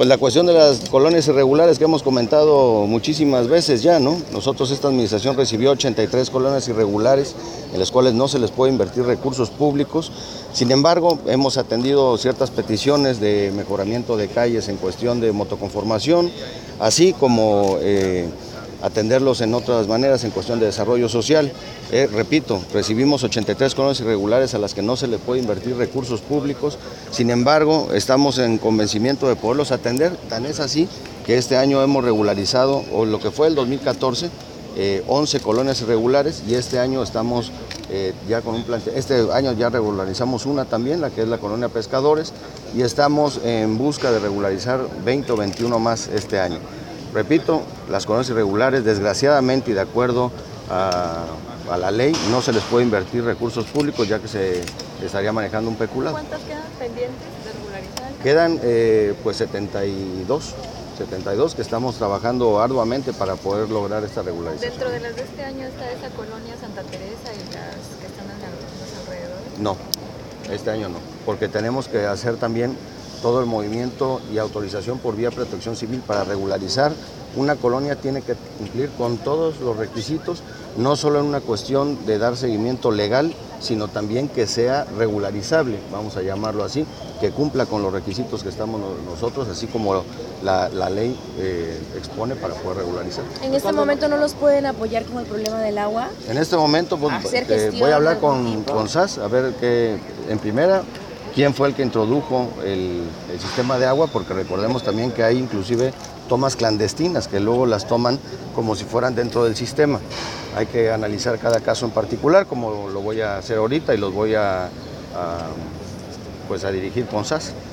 Pues la cuestión de las colonias irregulares que hemos comentado muchísimas veces ya, ¿no? Nosotros, esta administración recibió 83 colonias irregulares en las cuales no se les puede invertir recursos públicos. Sin embargo, hemos atendido ciertas peticiones de mejoramiento de calles en cuestión de motoconformación, así como atenderlos en otras maneras en cuestión de desarrollo social. Repito, recibimos 83 colonias irregulares a las que no se le puede invertir recursos públicos, sin embargo, estamos en convencimiento de poderlos atender, tan es así que este año hemos regularizado, o lo que fue el 2014, 11 colonias irregulares, y este año estamos ya con un este año ya regularizamos una también, la que es la colonia Pescadores, y estamos en busca de regularizar 20 o 21 más este año. Repito, las colonias irregulares, desgraciadamente y de acuerdo a la ley, no se les puede invertir recursos públicos ya que se estaría manejando un peculado. ¿Cuántas quedan pendientes de regularizar? Quedan pues 72 que estamos trabajando arduamente para poder lograr esta regularización. ¿Dentro de las de este año está esa colonia Santa Teresa y las que están en los alrededores? No, este año no, porque tenemos que hacer también todo el movimiento y autorización por vía protección civil para regularizar. Una colonia tiene que cumplir con todos los requisitos, no solo en una cuestión de dar seguimiento legal, sino también que sea regularizable, vamos a llamarlo así, que cumpla con los requisitos que estamos nosotros, así como la ley expone para poder regularizar. ¿En este momento no los pueden apoyar con el problema del agua? En este momento pues, voy a hablar con SAS, a ver qué, en primera, quién fue el que introdujo el sistema de agua, porque recordemos también que hay inclusive tomas clandestinas que luego las toman como si fueran dentro del sistema. Hay que analizar cada caso en particular, como lo voy a hacer ahorita, y los voy a dirigir con SAS.